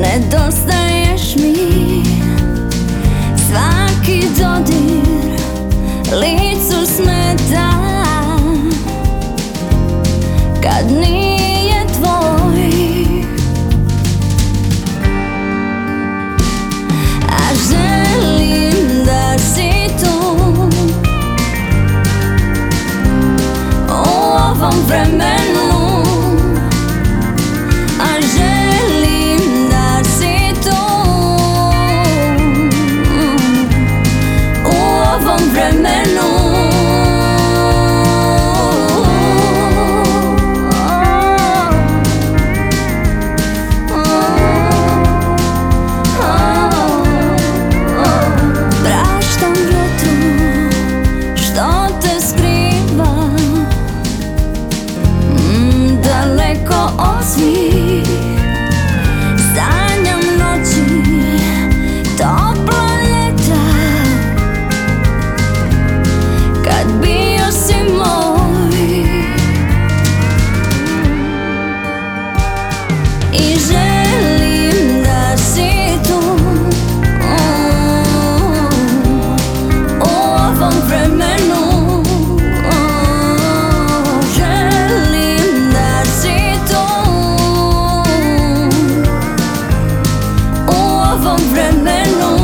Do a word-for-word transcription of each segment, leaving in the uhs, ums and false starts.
Nedostaješ mi, svaki dodir licu smeta kad nije tvoj. A želim da si tu u ovom vremenu. A želim da si tu u ovom vremenu. Praštam vjetru što te skriva, mm, daleko od svih. Sanjam noći, toplo ljeta, kad bio si moj. I želim da si tu mm, u ovom vremenu. Želim da si tu u ovom vremenu.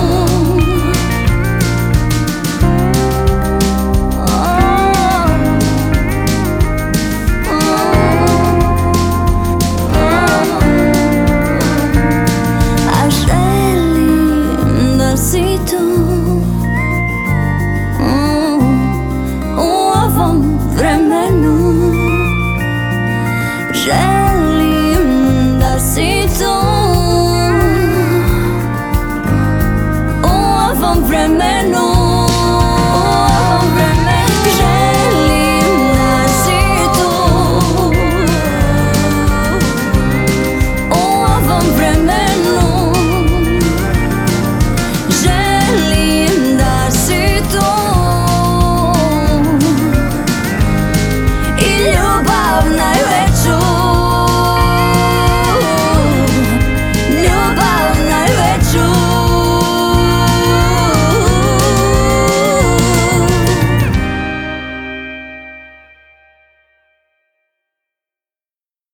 A želim da si tu mm, u ovom vremenu. Želim